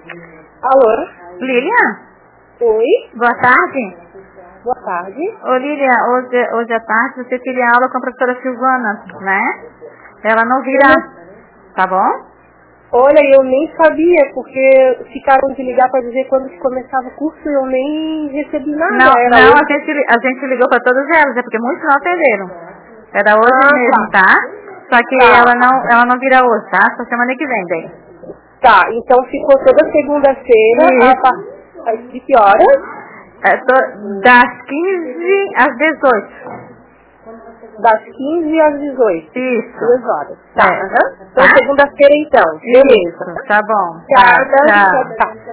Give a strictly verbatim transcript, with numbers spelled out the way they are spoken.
Alô? Lilian? Oi? Boa tarde. Boa tarde. Ô Lilian, hoje, hoje à tarde você queria aula com a professora Silvana, né? Ela não virá, tá bom? Olha, eu nem sabia, porque ficaram de ligar para dizer quando que começava o curso e eu nem recebi nada. Não, Era não hoje. a, gente, a gente ligou para todas elas, é porque muitos não atenderam. Era hoje Ah, mesmo, tá. tá? Só que Tá. ela não, ela não virá hoje, tá? Só semana que vem, bem. Tá, então ficou toda segunda-feira, a Isso. partir de que horas? É, tô, das quinze às dezoito. Das quinze às dezoito. Isso. Duas horas. Tá. É. Aham. Então Tá? segunda-feira então. Beleza. Isso, tá bom. Obrigada. Tá, tchau. Tá.